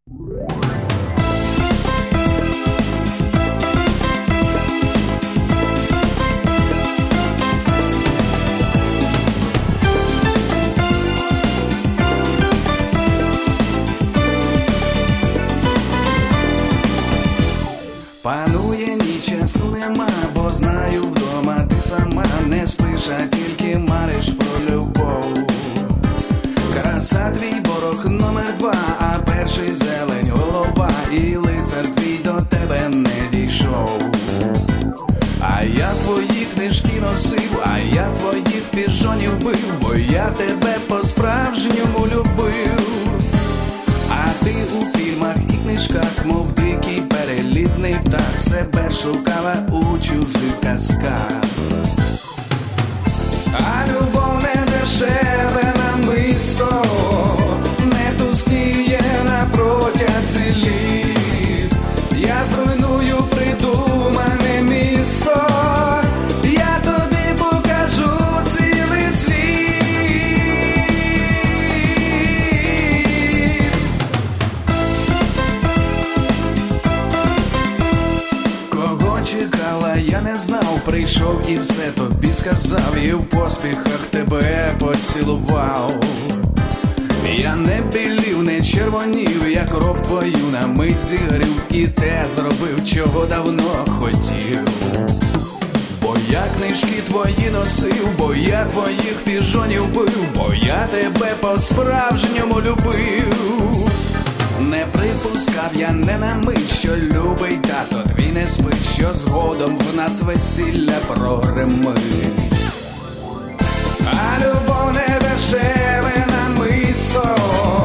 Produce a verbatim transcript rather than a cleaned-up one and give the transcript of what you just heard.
Панує ніч, сну нема, бо знаю, вдома ти сама не спиш, а тільки мариш про любов. Краса твій ворог номер два, а перший зелень голова, і лицар твій до тебе не дійшов. А я твої книжки носив, а я твоїх піжонів бив, бо я тебе по-справжньому любив. А ти у фільмах і книжках, мов дикий перелітний птах, себе шукала у чужих казках. А любов не дешеве намисто, не тускніє на протязі літ. Я зруйную придумане місто, я тобі покажу цілий світ. Кого чекала, я не знав, прийшов і все тобі сказав, і в поспіхах тебе поцілував. Я не білів, не червонів, я кров твою на мить зігрів, і те зробив, чого давно хотів. Бо я книжки твої носив, бо я твоїх піжонів бив, бо я тебе по-справжньому любив. Не припускав я не на мить, що любий тато твій не спить, що згодом в нас весілля прогримить. А любов не дешеве намисто,